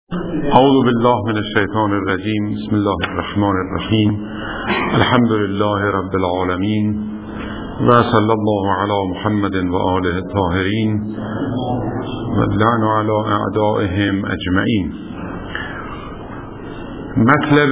اعوذ بالله من الشیطان الرجیم. بسم الله الرحمن الرحیم. الحمد لله رب العالمین و صلی الله علی محمد و آله الطاهرین و اللعن علی اعدائهم اجمعین. مطلب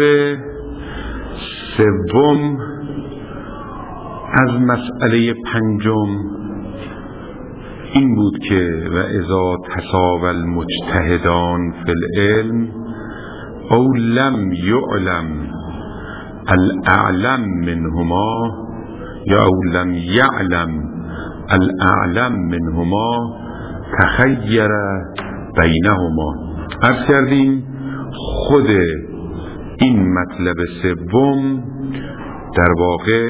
سوم از مسئله پنجم این بود که و اذا تساوى المجتهدان فی العلم او لم یعلم الاعلم منهما یا او لم یعلم الاعلم منهما تخیر بینهما. عرض کردیم خود این مطلب سوم در واقع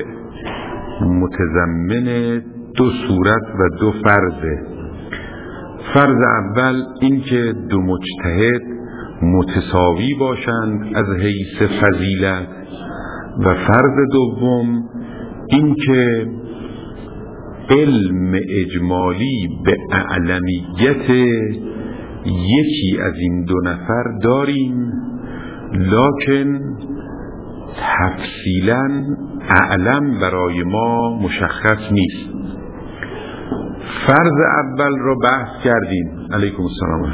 متضمن دو صورت و دو فرضه. فرض اول این که دو مجتهد متساوی باشند از حیث فضیلت و فرض دوم این که علم اجمالی به اعلمیت یکی از این دو نفر داریم لکن تفصیلا اعلم برای ما مشخص نیست. فرض اول رو بحث کردیم، علیکم السلام.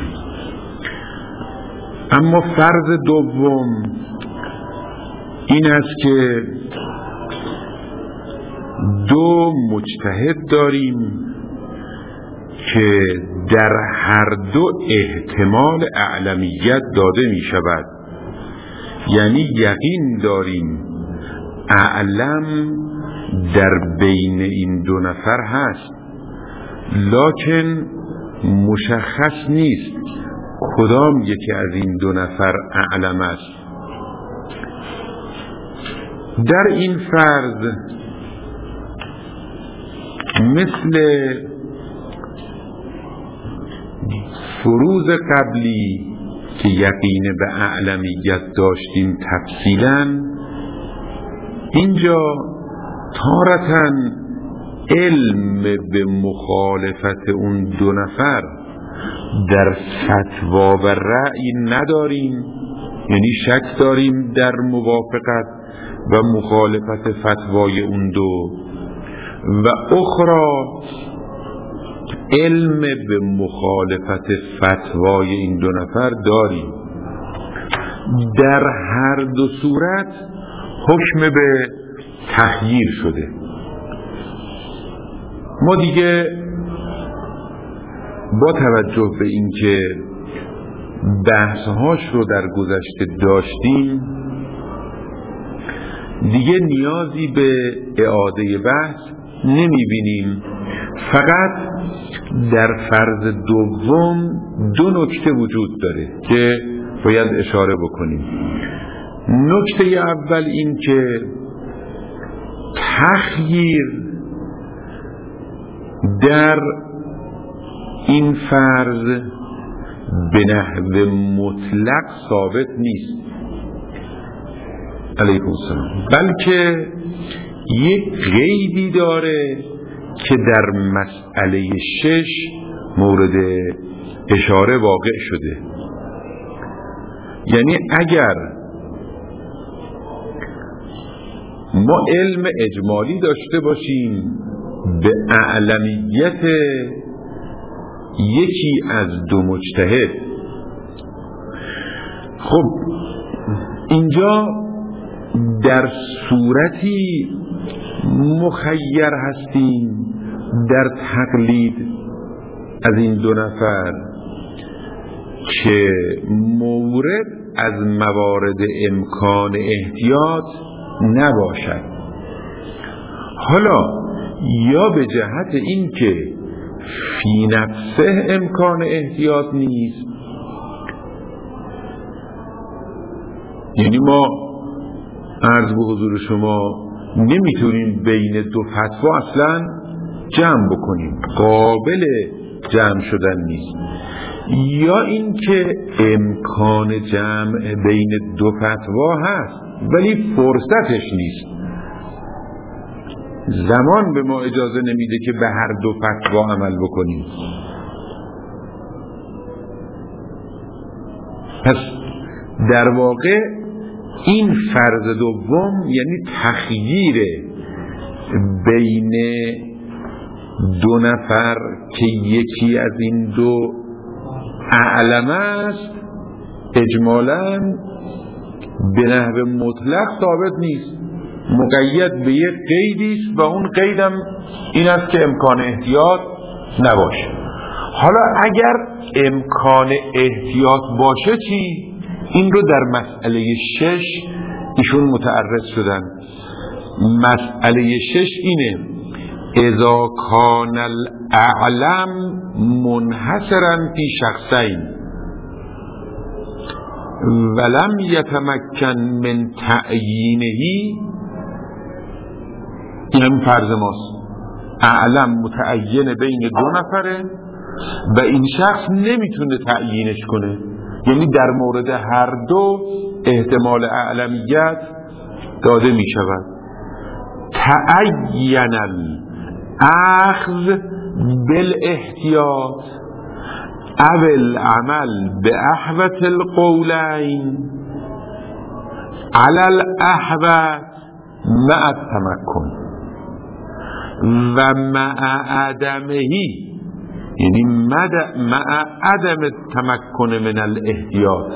اما فرض دوم این است که دو مجتهد داریم که در هر دو احتمال اعلمیت داده می شود، یعنی یقین داریم اعلم در بین این دو نفر هست لکن مشخص نیست کدام یکی از این دو نفر اعلم است. در این فرض مثل فروض قبلی که یقین به اعلمیت داشتیم تفصیلا، اینجا تارتاً علم به مخالفت اون دو نفر در فتوا و رأی نداریم، یعنی شک داریم در موافقت و مخالفت فتوای اون دو، و اخرى علم به مخالفت فتوای این دو نفر داریم. در هر دو صورت حکم به تخییر شده. ما دیگه با توجه به اینکه بحثهاش رو در گذشته داشتیم دیگه نیازی به اعاده بحث نمیبینیم. فقط در فرض دوم دو نکته وجود داره که باید اشاره بکنیم. نکته اول این که تخییر در این فرض به نحو مطلق ثابت نیست، علیکم السلام، بلکه یک قیدی داره که در مسئله 6 مورد اشاره واقع شده. یعنی اگر ما علم اجمالی داشته باشیم به اعلمیت یکی از دو مجتهد، خب اینجا در صورتی مخیر هستیم در تقلید از این دو نفر که مورد از موارد امکان احتیاط نباشد. حالا یا به جهت این که فی نفسه امکان احتیاط نیست، یعنی ما عرض به حضور شما نمیتونیم بین دو فتوا اصلا جمع بکنیم، قابل جمع شدن نیست، یا این که امکان جمع بین دو فتوا هست ولی فرصتش نیست، زمان به ما اجازه نمیده که به هر دو فتوا عمل بکنیم. پس در واقع این فرض دوم یعنی تخییر بین دو نفر که یکی از این دو اعلم است اجمالاً به نحو مطلق ثابت نیست، مقید به یک قیدی است و اون قیدم این است که امکان احتیاط نباشه. حالا اگر امکان احتیاط باشه چی؟ این رو در مسئله 6 ایشون متعرض شدن. مسئله 6 اینه: اذا کان الاعلم منحصرا فی شخصین ولم یتمکن من تعیینهی، این هم فرض ماست، اعلم متعین بین دو نفره و این شخص نمیتونه تعیینش کنه، یعنی در مورد هر دو احتمال اعلمیت داده میشود. تعین الاخذ بالاحتیاط او العمل باحوط القولین علی الاحوط مع التمکن و مع عدمهی، یعنی مع عدم التمکن من الاحتیاط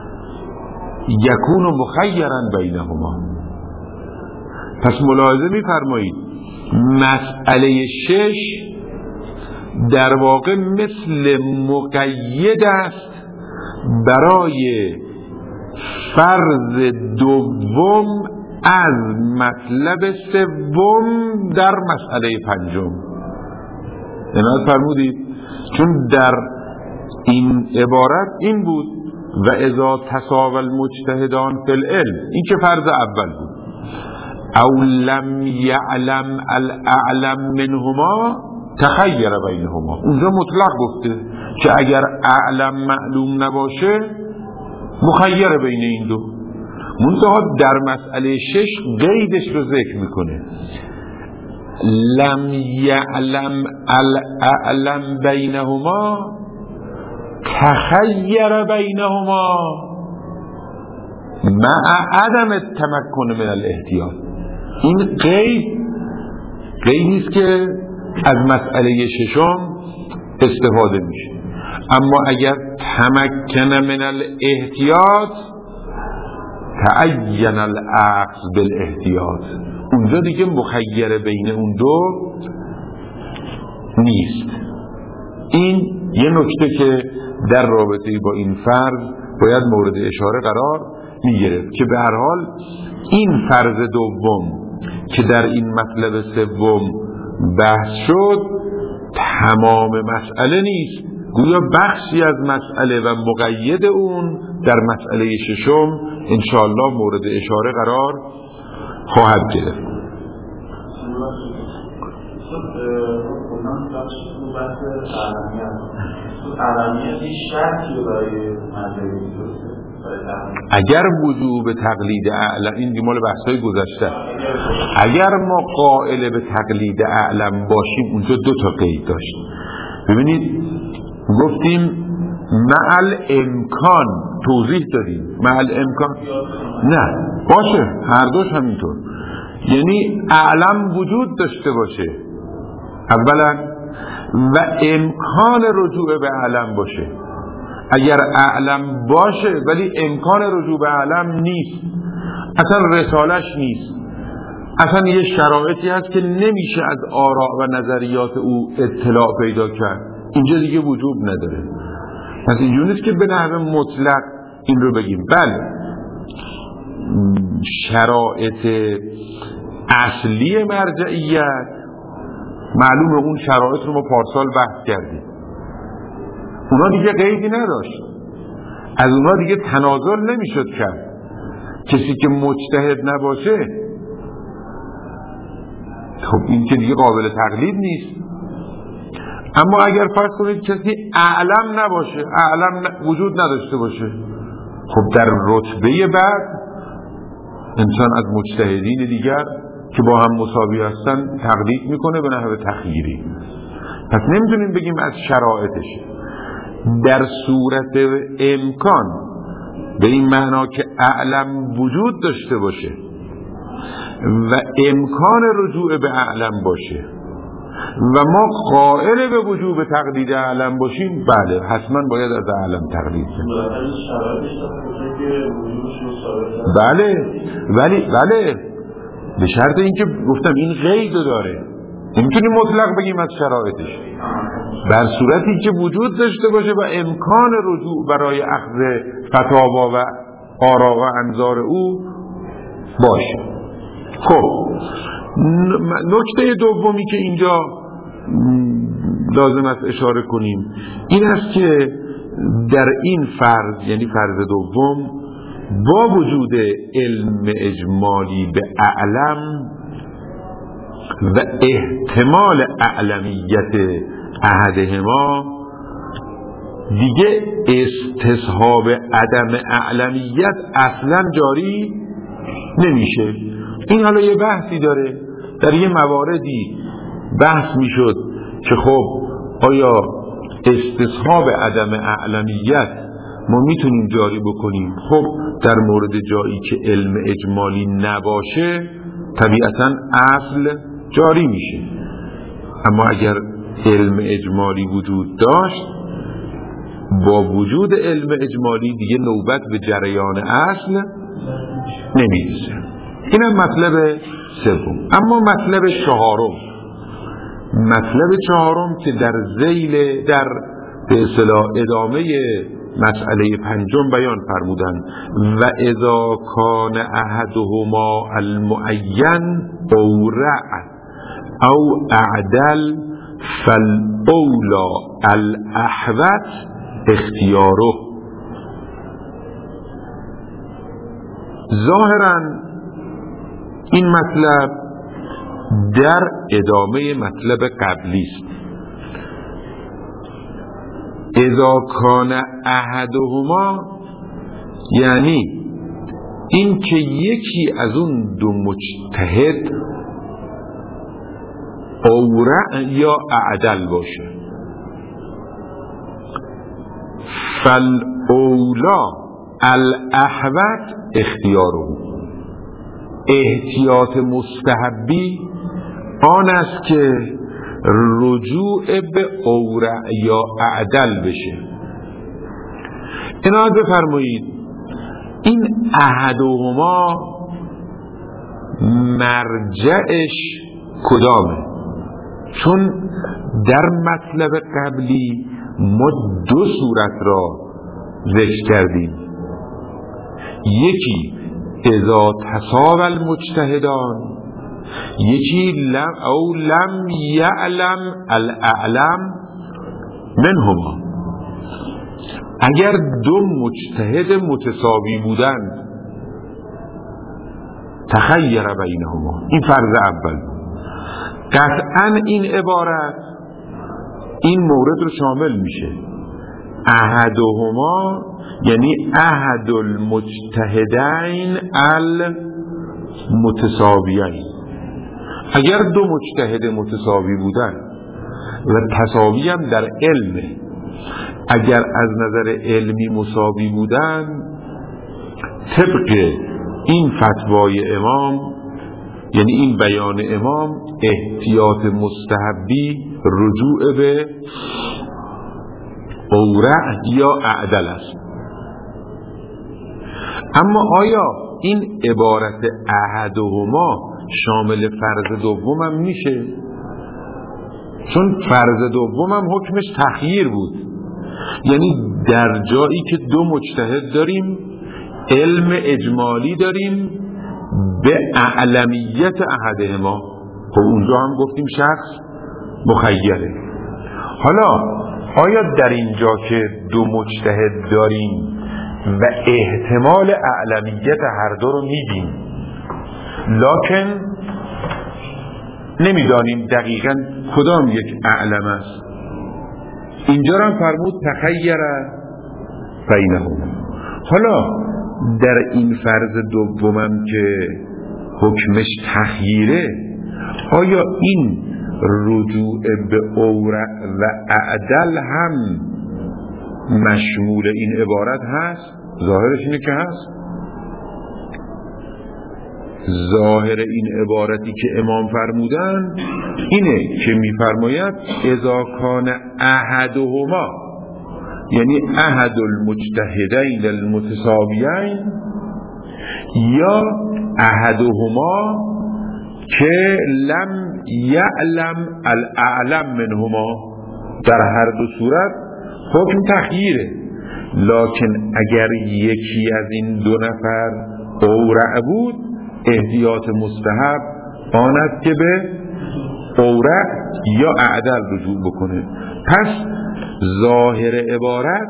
یکون مخیرا بینهما. پس ملاحظه می‌فرمایید مسئله 6 در واقع مثل مقید است برای فرض دوم از مطلب سوم در مسئله 5. عنایت فرمودید، چون در این عبارت این بود و اذا تساوی المجتهدان فی العلم، این که فرض اول بود، او لم یعلم الاعلم منهما تخیر بینهما، اونجا مطلق گفته که اگر اعلم معلوم نباشه مخیر بین این دو. منتها در مسئله 6 قیدش رو ذکر میکنه: لم یعلم الاعلم بینهما تخیر بینهما مع عدم التمکن من الاحتیاط. این قیدی است که از مسئله 6 استفاده میشه. اما اگر تمکن من الاحتیاط تعین الاخذ بالاحتیاط، اونجا دیگه مخیر بین اون دو نیست. این یه نکته که در رابطه با این فرض باید مورد اشاره قرار میگرفت که به هر حال این فرض دوم که در این مطلب سوم بحث شد تمام مسئله نیست، گویا بخشی از مسئله و مقید اون در مسئله 6 انشاءالله مورد اشاره قرار خواهد گرفت. اگر وجوب تقلید اعلم، این مال بحث‌های گذشته، اگر ما قائل به تقلید اعلم باشیم اونجا 2 تا قید داشت. ببینید گفتیم مع الامکان، توضیح دادیم مع الامکان نه باشه، هر دوش همینطور، یعنی اعلم وجود داشته باشه اولا و امکان رجوع به اعلم باشه. اگر اعلم باشه ولی امکان رجوع به اعلم نیست، اصلا رسالش نیست، اصلا یه شرایطی هست که نمیشه از آراء و نظریات او اطلاع پیدا کرد، اینجا دیگه وجوب نداره. پس اینجور نیست که به نحو مطلق این رو بگیم. بله شرایط اصلی مرجعیت معلومه، اون شرایط رو ما پارسال بحث کردیم، اونا دیگه قیدی نداشت، از اونا دیگه تنازل نمیشد کرد. کسی که مجتهد نباشه خب این که دیگه قابل تقلید نیست. اما اگر فرض کنید کسی اعلم نباشه، اعلم وجود نداشته باشه، خب در رتبه بعد انسان از مجتهدین دیگر که با هم مساوی هستن تقلید میکنه به نحو تخییری. پس نمیتونیم بگیم از شرایطش. در صورت امکان به این معنا که اعلم وجود داشته باشه و امکان رجوع به اعلم باشه و ما قائل به وجوب تقلید اعلم باشیم، بله حتما باید از اعلم تقلید کنیم. بله به شرط اینکه گفتم این قید داره، نمیتونیم مطلق بگیم از شرایطش، بر صورتی که وجود داشته باشه و امکان رجوع برای اخذ فتاوا و آرا و انظار او باشه. خب نکته دومی که اینجا لازم است اشاره کنیم این است که در این فرض، یعنی فرض دوم، با وجود علم اجمالی به اعلم و احتمال اعلمیت احدهما دیگه استصحاب عدم اعلمیت اصلا جاری نمیشه. این حالا یه بحثی داره، در یه مواردی بحث میشد که خب آیا استصحاب عدم اعلمیت ما میتونیم جاری بکنیم؟ خب در مورد جایی که علم اجمالی نباشه طبیعتا اصل جاری میشه، اما اگر علم اجمالی وجود داشت با وجود علم اجمالی دیگه نوبت به جریان اصل نمیرسه. اینم مطلب سوم. اما مطلب چهارم که در ذیل در به اصطلاح ادامه مسئله پنجم بیان فرمودن و اذا کان احدهما المعین اورع او اعدل فالاولا الاحوط اختیاره. ظاهرا این مطلب در ادامه مطلب قبلی است. اذا کان احدهما یعنی این که یکی از اون دو مجتهد اورع یا اعدل باشه، فالاولا الاحوط اختیاره. احتیاط مستحبی آن است که رجوع به اورع یا اعدل بشه. عنایت بفرمایید این احدهما مرجعش کدامه؟ چون در مطلب قبلی ما دو صورت را ذکر کردیم، یکی اذا تساوی المجتهدان، یکی لم یعلم الاعلم منهما. اگر دو مجتهد متساوی بودند تخیر بینهما، این فرض اول، قطعا این عبارت این مورد رو شامل میشه. احدهما یعنی احد المجتهدین المتساویین. اگر دو مجتهد متساوی بودن و تساوی هم در علم، اگر از نظر علمی مساوی بودن، طبق این فتوای امام یعنی این بیان امام احتیاط مستحبی رجوع به اورع یا اعدل است. اما آیا این عبارت احدهما شامل فرض دومم میشه؟ چون فرض دومم حکمش تخییر بود، یعنی در جایی که دو مجتهد داریم، علم اجمالی داریم به اعلمیت احدهما، خب اونجا هم گفتیم شخص مخیره. حالا آیا در اینجا که دو مجتهد داریم و احتمال اعلمیت هر دو رو میدیم لکن نمیدانیم دقیقاً کدام یک اعلم است، اینجا هم فرمود تخیر بینهما. حالا در این فرض دومم که حکمش تخییره، آیا این رجوع به اورع و اعدل هم مشمول این عبارت هست ظاهرش اینه که هست. ظاهر این عبارتی که امام فرمودن اینه که میفرماید اذا کان احدهما، یعنی احد المجتهدین المتساویین، یا احدهما که لم یعلم الاعلم منهما، در هر دو صورت حکم تخییره. لکن اگر یکی از این دو نفر اورع بود، احتیاط مستحب آن است که به اورع یا اعدل رجوع بکنه. پس ظاهر عبارت،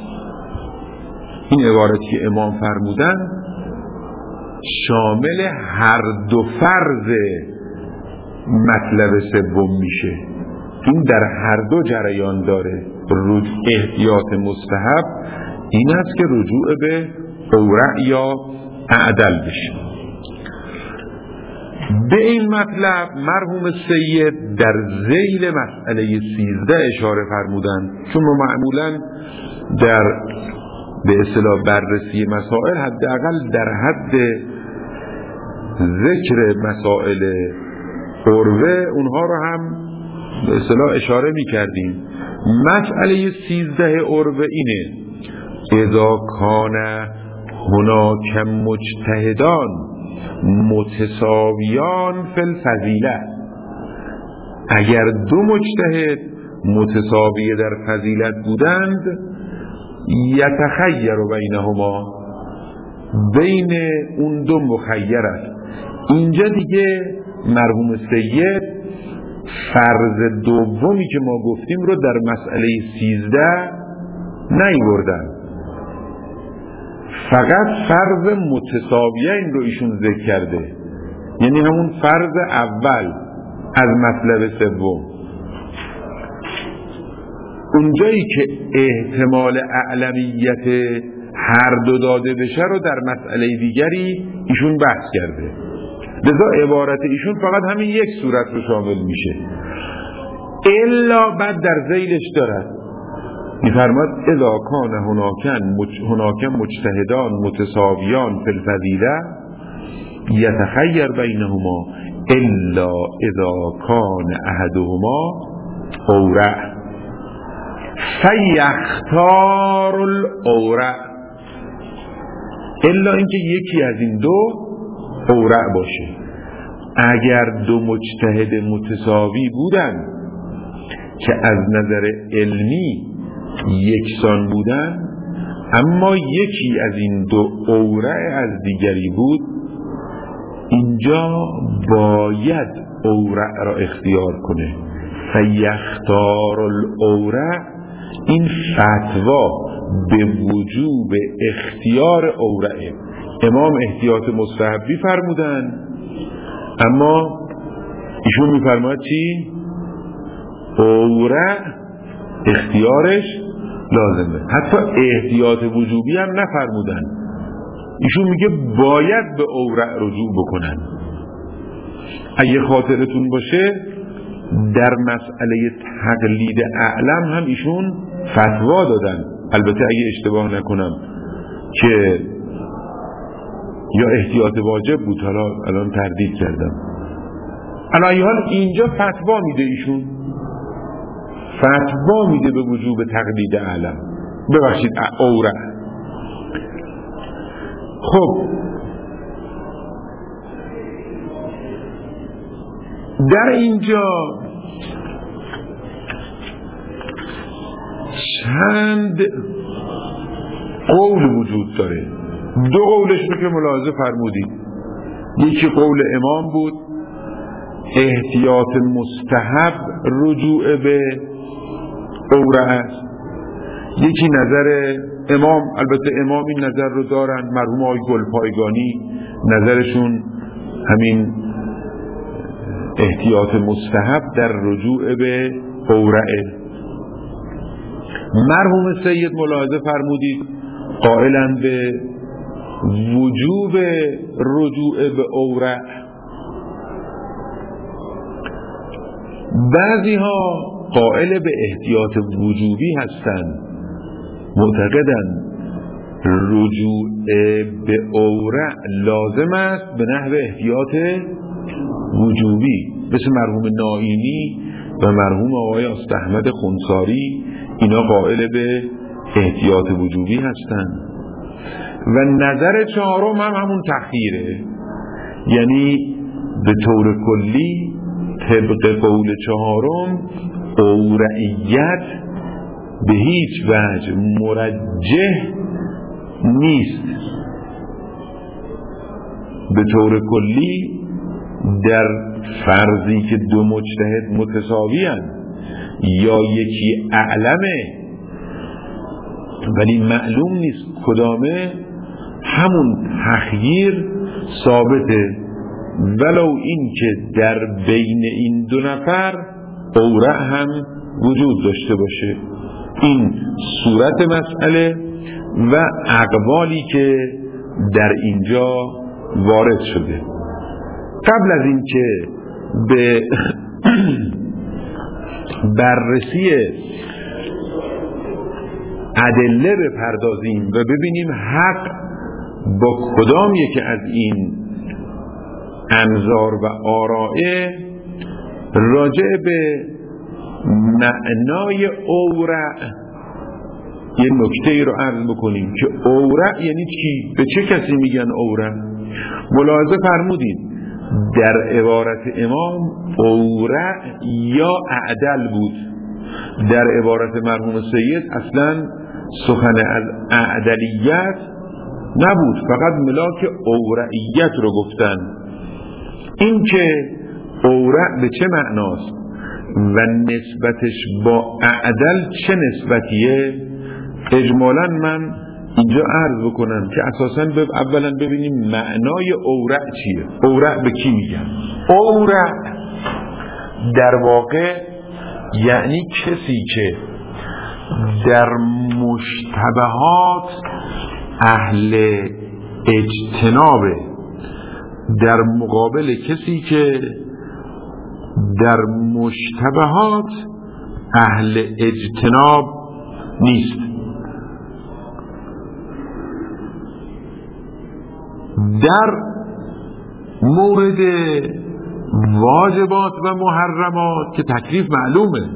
این عبارتی که امام فرمودن، شامل هر دو فرض مطلب سوم میشه. این در هر دو جریان داره. احتیاط مستحب این است که رجوع به اورع یا اعدل بشه. به این مطلب مرحوم سید در ذیل مسئله 13 اشاره فرمودند، چون ما معمولا در به اصطلاح بررسی مسائل حداقل در حد ذکر مسائل عروه اونها رو هم به اصطلاح اشاره می کردیم. مسئله 13 عروه اینه: اذا کان هناک مجتهدان متساویان فی الفضیله، اگر دو مجتهد متساوی در فضیلت بودند، یتخیر بینهما، بین اون دو مخیر است. اینجا دیگه مرحوم سید فرض دومی که ما گفتیم رو در مسئله 13 نیاوردن، فقط فرض متساویین رو ایشون ذکر کرده، یعنی همون فرض اول از مطلب سوم. اونجایی که احتمال اعلمیت هر دو داده بشه رو در مسئله دیگری ایشون بحث کرده، لذا عبارت ایشون فقط همین یک صورت رو شامل میشه. الا بعد در ذیلش دارد میفرماد اذا کان هناک مجتهدان متساویان فی الفضیله یتخیر بینهما الا اذا کان احدهما اورع فیختار الاورع، الا اینکه یکی از این دو اورع باشه. اگر دو مجتهد متساوی بودن که از نظر علمی یکسان بودن، اما یکی از این دو اورع از دیگری بود، اینجا باید اورع را اختیار کنه. فیختار الاورع، این فتوا به وجوب اختیار اورعه. امام احتیاط مستحبی فرمودن، اما ایشون میفرماید چی؟ اورع اختیارش لازمه. حتی احتیاط وجوبی هم نفرمودن، ایشون میگه باید به اورع رجوع بکنن. اگه خاطرتون باشه در مسئله تقلید اعلم هم ایشون فتوا دادن، البته اگه اشتباه نکنم که یا احتیاط واجب بود، حالا الان تردید کردم. علی حال اینجا فتوا میده، ایشون فتوا میده به وجوب تقلید اعلم، ببخشید اورع. خب در اینجا چند قول وجود داره. دو قولش رو که ملاحظه فرمودید، یکی قول امام بود احتیاط مستحب رجوع به اورع است، یکی نظر امام، البته امام این نظر رو دارن، مرحوم آقای گلپایگانی نظرشون همین احتیاط مستحب در رجوع به اورعه. مرحوم سید ملاحظه فرمودید قائلن به وجوب رجوع به اورع. بعضی ها قائل به احتیاط وجوبی هستند، معتقدن رجوع به اورع لازم است به نحو احتیاط وجوبی، مثل مرحوم نائینی و مرحوم آقای استاحمد خونساری، اینا قائل به احتیاط وجوبی هستند. و نظر چهارم هم همون تخییره، یعنی به طور کلی طبق قول چهارم اورعیت به هیچ وجه مرجح نیست. به طور کلی در فرضی که دو مجتهد متساوی هستند یا یکی اعلمه ولی معلوم نیست کدامه، همون تخییر ثابته، ولو این که در بین این دو نفر اورع هم وجود داشته باشه. این صورت مسئله و اقوالی که در اینجا وارد شده. قبل از این که به بررسی ادله بپردازیم و ببینیم حق با کدام یکی از این انظار و آرائه، راجع به معنای اورع یه نکته ای رو عرض بکنیم که اورع یعنی چی؟ به چه کسی میگن اورع؟ ملاحظه فرمودید در عبارت امام اورع یا اعدل بود، در عبارت مرحوم سید اصلا سخن از اعدلیت نبود، فقط ملاک اورعیت رو گفتن. این که اورع به چه معناست و نسبتش با اعدل چه نسبتیه، اجمالاً من اینجا عرض بکنم که اساساً اولا ببینیم معنای اورع چیه. اورع به کی میگن؟ اورع در واقع یعنی کسی که در مشتبهات اهل اجتنابه، در مقابل کسی که در مشتبهات اهل اجتناب نیست. در مورد واجبات و محرمات که تکلیف معلومه،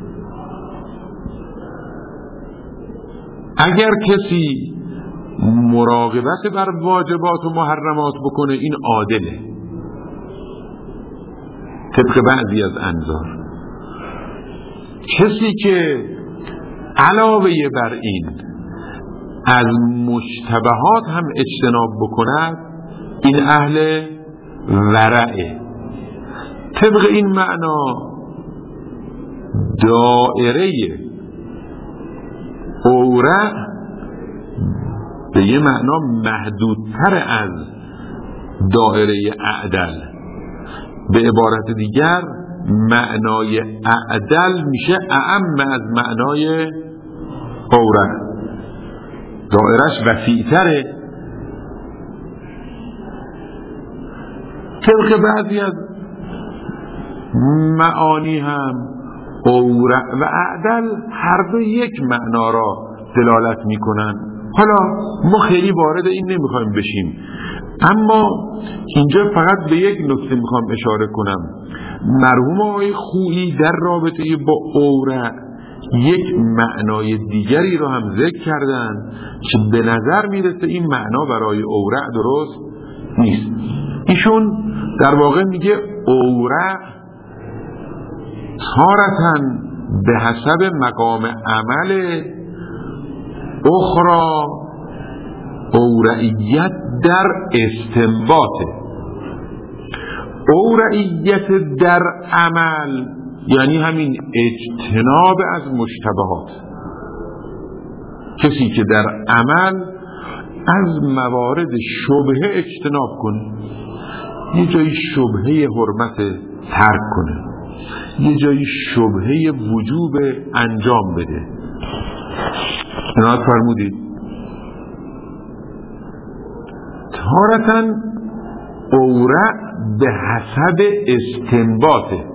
اگر کسی مراقبت بر واجبات و محرمات بکنه این عادله طبق بعضی از انظار. کسی که علاوه بر این از مشتبهات هم اجتناب بکند این اهل ورعه. طبق این معنا دائره اورع به یه معنا محدودتر از دائره اعدل. به عبارت دیگر معنای اعدل میشه اعم از معنای اورع، دائرش وسیع‌تره. طبق بعضی از معانی هم اورع و اعدل هر دو یک معنا را دلالت میکنن. حالا ما خیلی وارد این نمیخوایم بشیم، اما اینجا فقط به یک نکته میخوام اشاره کنم. مرحوم آقای خویی در رابطه با اورع یک معنای دیگری رو هم ذکر کردن که به نظر میرسه این معنا برای اورع درست نیست. ایشون در واقع میگه اورع تارتاً به حسب مقام عمل، اخرى اورعیت در استنباطه. اورعیت در عمل یعنی همین اجتناب از مشتبهات. کسی که در عمل از موارد شبهه اجتناب کنه، یه جایی شبهه حرمت ترک کنه، یه جایی شبهه وجوب انجام بده. عنایت فرمودید تارتاً اورع به حسب استنباطه،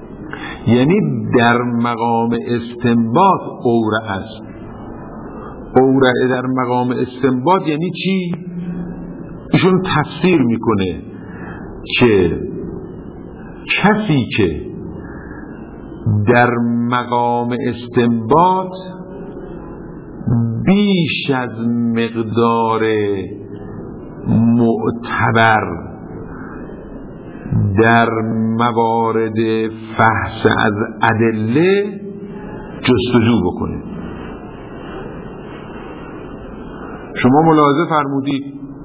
یعنی در مقام استنباط اورع است. اورع در مقام استنباط یعنی چی؟ ایشون تفسیر میکنه که کسی که در مقام استنباط بیش از مقدار معتبر در موارد فحص از ادله جستجو بکنه. شما ملاحظه فرمودید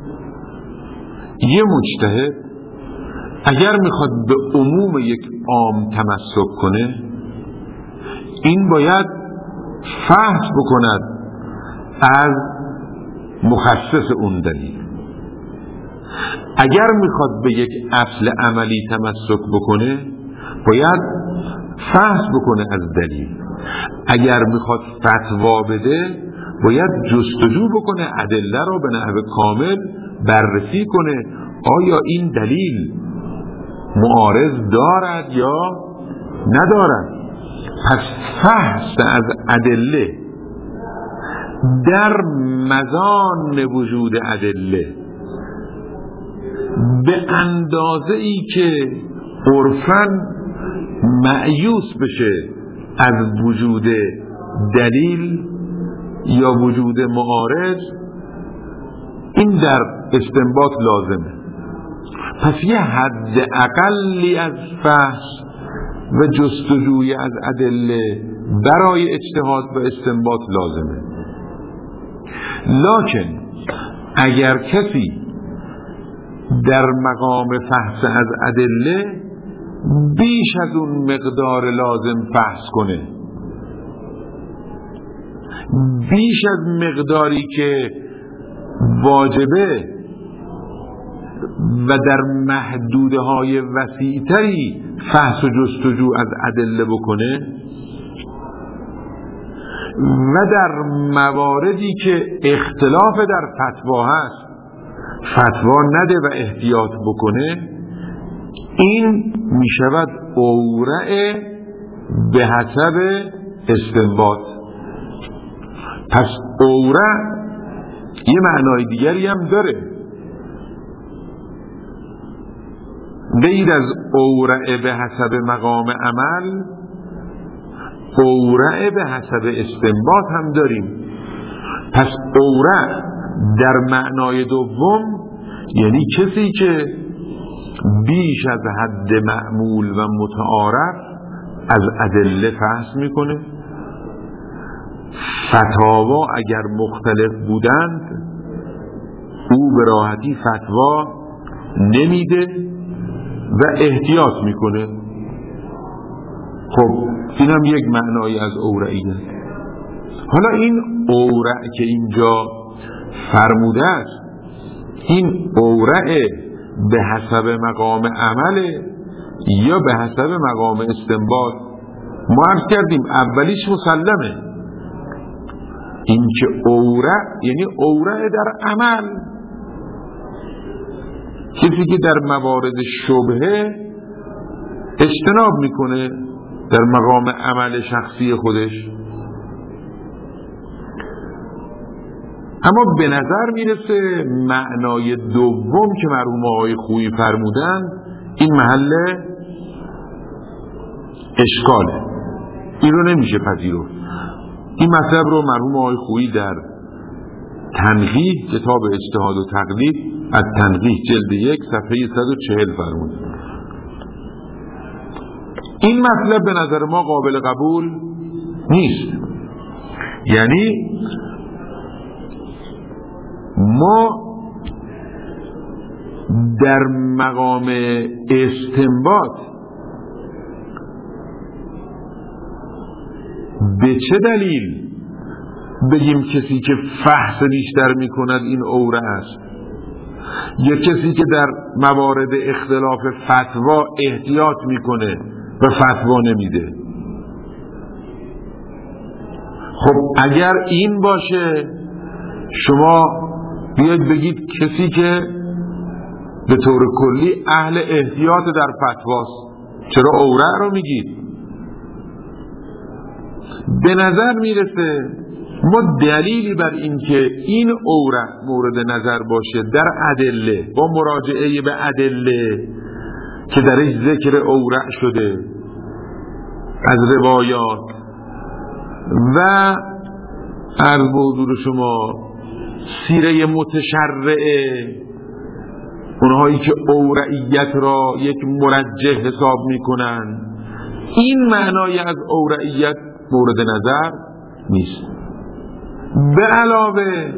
یه مجتهد اگر میخواد به عموم یک عام تمسک کنه این باید فحص بکند از مخصص اون دلیل. اگر میخواد به یک اصل عملی تمسک بکنه باید فحص بکنه از دلیل. اگر میخواد فتوا بده باید جستجو بکنه ادله را به نحو کامل بررسی کنه آیا این دلیل معارض دارد یا ندارد. پس فحص از ادله در مزان وجود ادله به اندازه ای که عرفاً مأیوس بشه از وجود دلیل یا وجود معارض این در استنباط لازمه. پس یه حد اقلی از فحص و جستجوی از ادله برای اجتهاد و استنباط لازمه. لکن اگر کسی در مقام فحص از ادله بیش از اون مقدار لازم فحص کنه، بیش از مقداری که واجبه و در محدودهای وسیع‌تری فحص و جستجو از ادله بکنه و در مواردی که اختلاف در فتوا هست فتوا نده و احتیاط بکنه، این می شود اورع به حسب استنباط. پس اورع یه معنای دیگری هم داره، غیر از اورع به حسب مقام عمل اورع به حسب استنباط هم داریم. پس اورع در معنای دوم یعنی کسی که بیش از حد معمول و متعارف از ادله فحص میکنه، فتاوا اگر مختلف بودند او به راحتی فتوا نمیده و احتیاط میکنه. خب این هم یک معنای از اورعیه. حالا این اورع که اینجا فرموده است این اورع به حسب مقام عمله یا به حسب مقام استنباط؟ ما عرض کردیم اولیش مسلمه، این که اورع یعنی اورع در عمل، کسی که در موارد شبهه اجتناب میکنه در مقام عمل شخصی خودش. اما به نظر میرسه معنای دوم که مرحوم آقای خویی فرمودن این محل اشکاله، این رو نمیشه پذیرفت. این مطلب رو مرحوم آقای خویی در تنقیح کتاب اجتهاد و تقلید از تنقیح جلد 1 صفحه 140 فرمود. این مطلب به نظر ما قابل قبول نیست. یعنی ما در مقام استنباط به چه دلیل بگیم کسی که فحص بیشتر می کند این اورع است، یا کسی که در موارد اختلاف فتوا احتیاط میکنه و فتوا نمیده؟ خب اگر این باشه شما بیاید بگید کسی که به طور کلی اهل احتیاط در فتواست، چرا اورع رو میگید؟ به نظر میرسه ما دلیلی بر این که این عورت مورد نظر باشه در ادله با مراجعه به ادله که درش ذکر عورت شده از روایات و عرض به حضور شما سیره متشرعه، اونهایی که عورعیت را یک مرجح حساب میکنن، این معنای از عورعیت مورد نظر نیست. به علاوه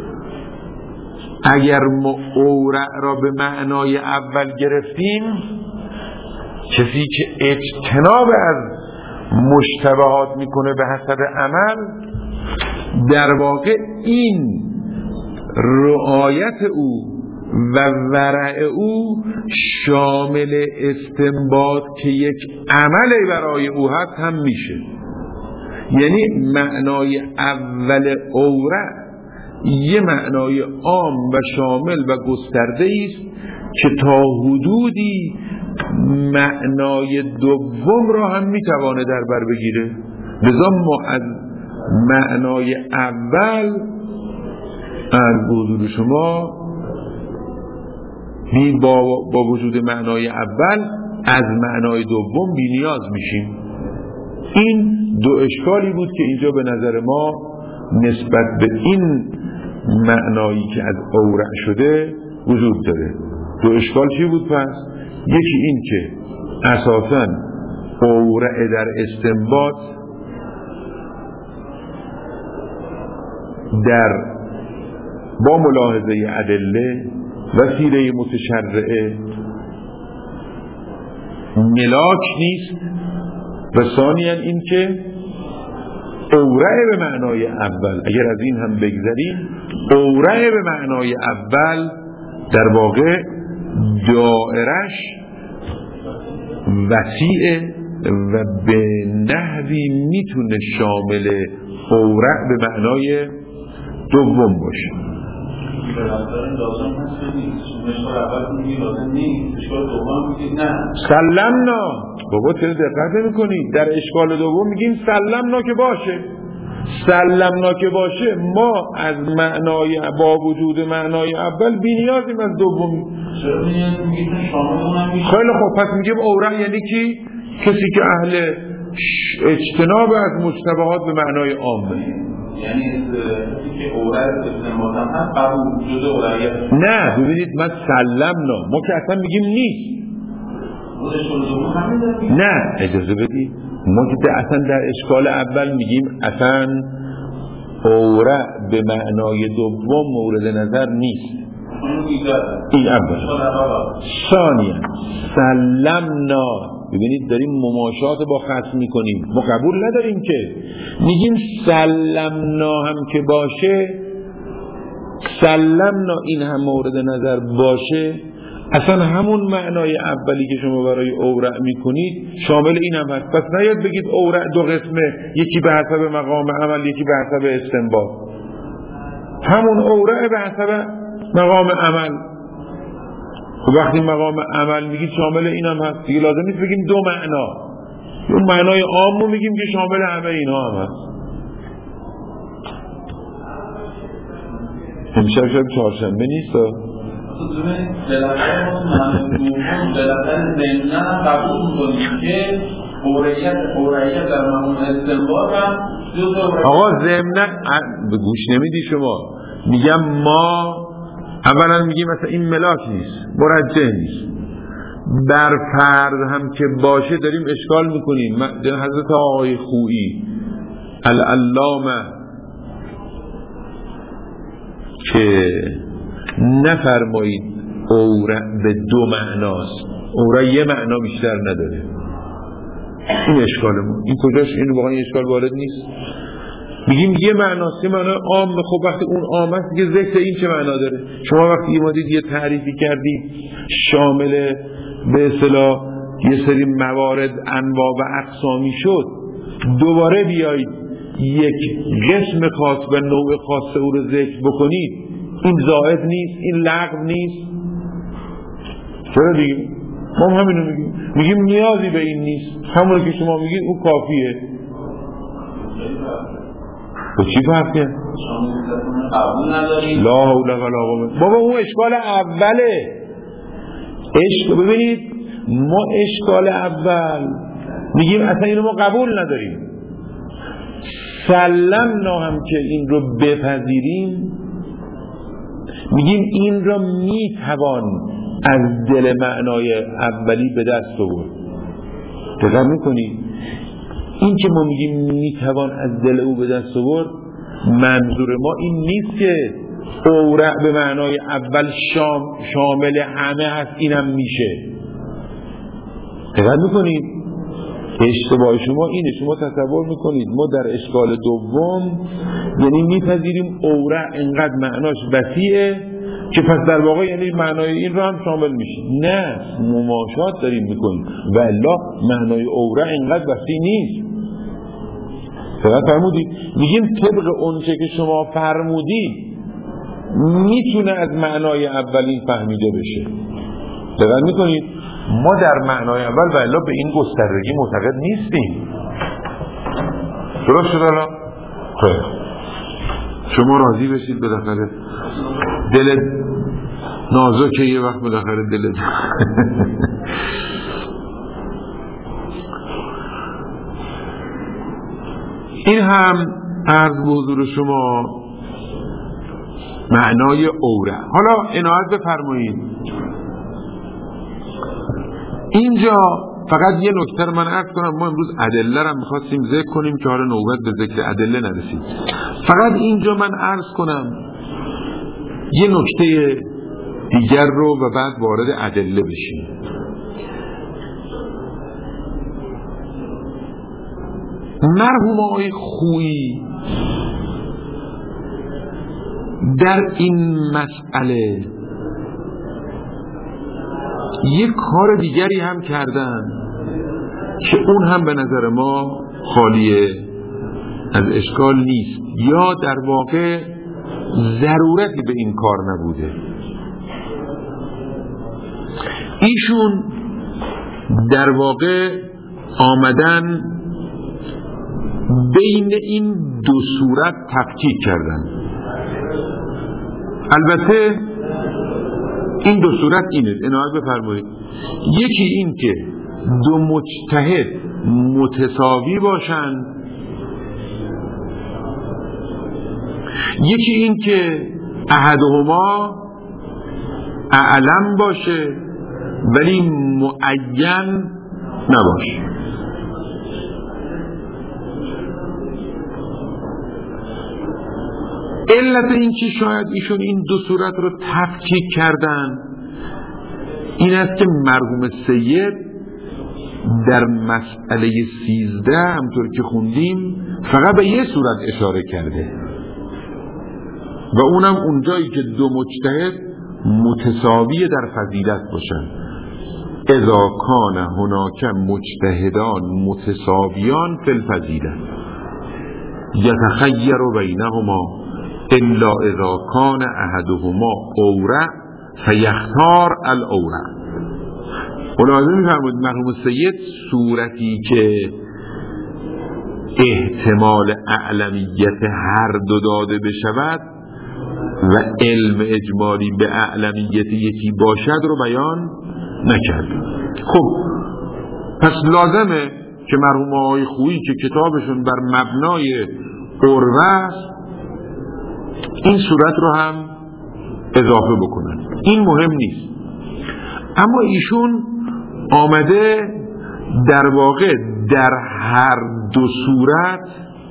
اگر ما عورع را به معنای اول گرفتیم، کسی که اجتناب از مشتبهات میکنه به حسب عمل، در واقع این رعایت او و ورع او شامل استنباط که یک عمل برای او هست هم میشه. یعنی معنای اول عورت یه معنای عام و شامل و گسترده است که تا حدودی معنای دوم را هم میتوانه در بر بگیره. لذا ما از معنای اول از حضور شما با وجود معنای اول از معنای دوم بی نیاز میشیم. این دو اشکالی بود که اینجا به نظر ما نسبت به این معنایی که از عورع شده وجود داره. دو اشکال چی بود پس؟ یکی این که اساساً عورع در استنباط با ملاحظه ادله و سیره متشرعه ملاک نیست، و ثانیاً این که عورع به معنای اول، اگر از این هم بگذریم، عورع به معنای اول در واقع دائرش وسیعه و به نحوی میتونه شامل عورع به معنای دوم باشه. سلمنا بابا چرا دقت نمی‌کنی؟ در اشکال دوم میگیم سلمنا که باشه. سلمنا که باشه ما از معنای با وجود معنای اول بی نیازیم از دوم. خیلی خوب، پس میگیم عورع یعنی کی؟ کسی که اهل اجتناب از مشتبهات به معنای عامه. یعنی که عورع استنباط هم هست قبول جزء عورعیت. نه ببینید من سلمنا، ما که اصلا میگیم نیست. نه اجازه بدید، ما که اصلا در اشکال اول میگیم اصلا عورع به معنای دوم مورد نظر نیست. این اول. ثانیا سلمنا، ببینید داریم مماشات با خصم میکنیم، ما قبول نداریم که میگیم سلمنا هم که باشه، سلمنا این هم مورد نظر باشه، اصلا همون معنای اولی که شما برای عورع میکنید شامل این هم هست. پس نیاد بگید عورع دو قسمه، یکی به حسب مقام عمل یکی به حسب استنباط. همون عورع به حسب مقام عمل. وقتی مقام عمل میگید شامل این هم هست دیگه، لازم نیست بگیم دو معنا. اون معنای عام رو میگیم که شامل همه اینها هم هست. امشب شب چهارشنبه نیست آقا ضمناً به گوش نمیدی شما. میگم ما اولا میگیم مثلا این ملاک نیست، مرجح نیست، بر فرض هم که باشه داریم اشکال میکنیم. حضرت آقای خویی العلامه که نفرمایید عورع به دو معناست، عورع یه معنا بیشتر نداره. این اشکالمون این کجاش؟ این واقعا اشکال وارد نیست. میگیم یه معناست، یه معنای عام. خب وقتی اون عام است دیگه ذکر این چه معنا داره؟ شما وقتی اومدید یه تعریفی کردید شامل به اصطلاح یه سری موارد انواع و اقسامی شد، دوباره بیایید یک قسم خاص و نوع خاص او رو ذکر بکنید، این زائد نیست؟ این لغو نیست؟ چرا دیگه؟ ما همینو میگیم نیازی به این نیست، همونو که شما میگید اون کافیه. به چی فرقه؟ قبول نداریم. لا حول ولا قوة. بابا اون اشکال اوله. ببینید ما اشکال اول میگیم اصلا اینو ما قبول نداریم، سلمنا هم که این رو بپذیریم میگیم این را میتوان از دل معنای اولی به دست آورد. دقت میکنی؟ این که ما میگیم میتوان از دل او به دست آورد، منظور ما این نیست که اورع به معنای اول شامل همه هست اینم میشه. دقت میکنید؟ اشتباه شما اینه، شما تصور میکنید ما در اشکال دوم یعنی میپذیریم اورع انقدر معناش وسیعه که پس در واقع یعنی معنای این رو هم شامل میشه. نه، مماشات داریم میکنیم و الا معنای اورع انقدر وسیع نیست. دقت فرمودید؟ میگیم طبق اونچه که شما فرمودید میتونه از معنای اولین فهمیده بشه. دقت میکنید؟ ما در معنای اول و الا به این گستردگی معتقد نیستیم. درست شد الان؟ خیلی شما راضی بشید بالاخره دل نازکه یه وقت بالاخره دل این هم عرض به حضور شما معنای اورع. حالا عنایت بفرمایید اینجا فقط یه نکته رو من عرض کنم. ما امروز ادله رو می‌خواستیم ذکر کنیم که حالا نوبت به ذکر ادله نرسید. فقط اینجا من عرض کنم یه نکته دیگر رو و بعد وارد ادله بشیم. مرحوم آقای خویی در این مسئله یک کار دیگری هم کردن که اون هم به نظر ما خالی از اشکال نیست، یا در واقع ضرورتی به این کار نبوده. ایشون در واقع آمدن بین این دو صورت تفکیک کردن. البته این دو صورت اینه، عنایت بفرمایید. یکی این که دو مجتهد متساوی باشند، یکی این که احدهما اعلم باشه ولی معین نباشه. علت این که شاید ایشون این دو صورت رو تفکیک کردن این است که مرحوم سید در مسئله 13 همطور که خوندیم فقط به یه صورت اشاره کرده و اونم اونجایی که دو مجتهد متساوی در فضیلت باشن. اذا کان هناک مجتهدان متساویان فی الفضیلت یتخیر بینهما الا اذا کان احدهما اورع فیختار الاورع. ملاحظه می‌فرمایید مرحوم سید صورتی که احتمال اعلمیت هر دو داده بشود و علم اجمالی به اعلمیت یکی باشد رو بیان نکرد. خب پس لازمه که مرحوم آقای خویی که کتابشون بر مبنای عروه است این صورت رو هم اضافه بکنن. این مهم نیست، اما ایشون آمده در واقع در هر دو صورت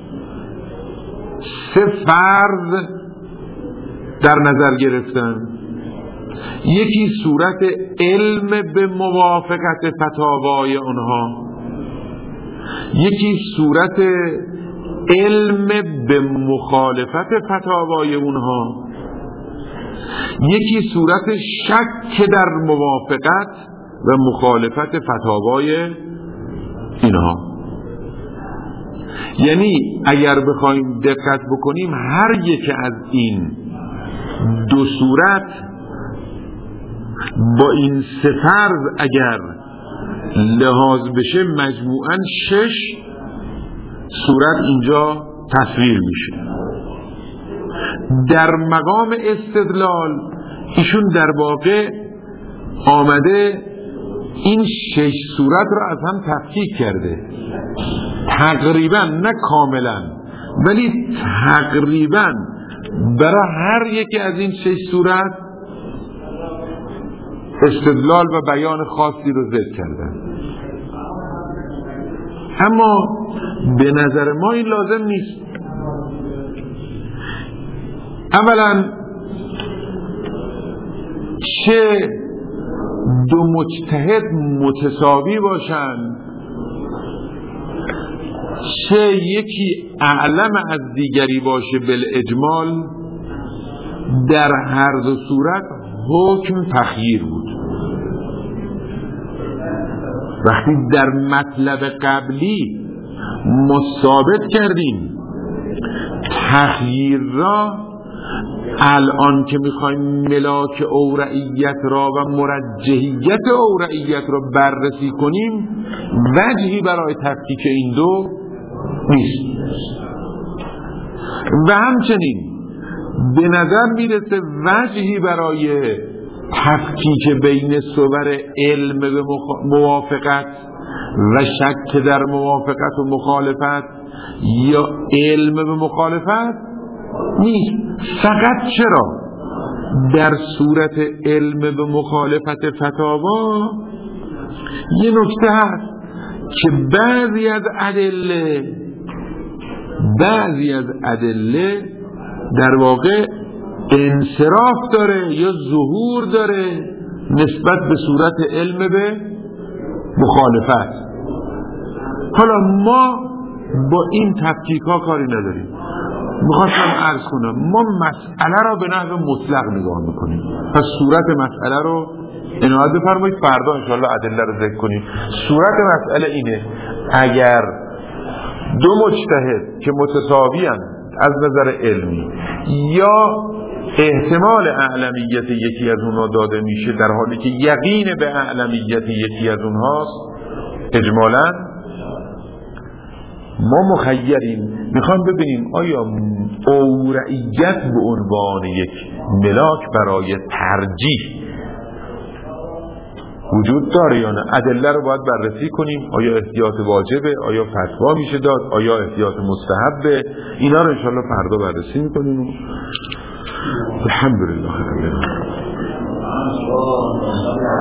سه فرض در نظر گرفتن. یکی صورت علم به موافقت فتاوای اونها، یکی صورت علم به مخالفت فتاوای اونها، یکی صورت شک در موافقت و مخالفت فتاوای اینها. یعنی اگر بخوایم دقت بکنیم هر یک از این دو صورت با این سه فرض اگر لحاظ بشه مجموعاً 6 صورت اینجا تصویر میشه. در مقام استدلال ایشون در واقع آمده این 6 صورت رو از هم تفکیک کرده، تقریبا نه کاملا ولی تقریبا برای هر یکی از این 6 صورت استدلال و بیان خاصی رو ذکر کردن. اما به نظر ما این لازم نیست. اولا چه دو مجتهد متساوی باشند، چه یکی اعلم از دیگری باشه بالاجمال، در هر دو صورت حکم تخییر بود. وقتی در مطلب قبلی ما ثابت کردیم تخییر را الان که میخوایم ملاک اورعیت را و مرجحیت اورعیت را بررسی کنیم وجهی برای تفکیک این دو نیست. و همچنین به نظر میرسه وجهی برای تفکیک بین صور علم به موافقت و شک در موافقت و مخالفت یا علم به مخالفت نیست. فقط چرا در صورت علم به مخالفت فتاوا یه نکته هست که بعضی از ادله در واقع انصراف داره یا ظهور داره نسبت به صورت علم به مخالفت. حالا ما با این تفکیک‌ها کاری نداریم. میخواستم عرض کنم ما مسئله را به نحو مطلق نگاه میکنیم. پس صورت مسئله رو عنایت بفرمایید، فردا انشاءالله ادله رو ذکر کنیم. صورت مسئله اینه: اگر دو مجتهد که متساوی‌اند از نظر علمی یا احتمال اعلمیت یکی از اونها داده میشه در حالی که یقین به اعلمیت یکی از اونهاست، اجمالاً ما مخیریم. میخوام ببینیم آیا اورعیت به عنوان یک ملاک برای ترجیح وجود داره یا نه؟ ادله رو باید بررسی کنیم. آیا احتیاط واجبه؟ آیا فتوا میشه داد؟ آیا احتیاط مستحبه؟ اینا رو انشاءالله فردا بررسی میکنیم. الحمدلله.